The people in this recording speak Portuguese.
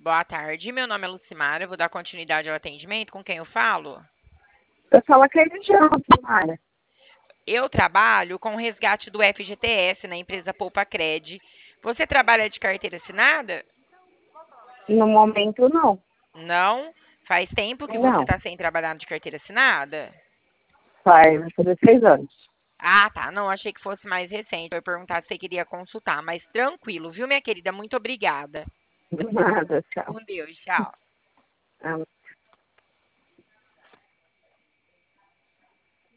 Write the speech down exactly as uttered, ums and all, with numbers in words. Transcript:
Boa tarde, meu nome é Lucimara, eu vou dar continuidade ao atendimento. Com quem eu falo? Eu falo que é região, Mara. Eu trabalho com o resgate do F G T S na empresa Poupa Cred. Você trabalha de carteira assinada? No momento, não. Não? Faz tempo que você Não. está sem trabalhar de carteira assinada? Faz, vai fazer três anos. Ah, tá. Não, achei que fosse mais recente. Eu ia perguntar se você queria consultar, mas tranquilo, viu, minha querida? Muito obrigada. Nada, tchau. Com Deus, tchau. Ah,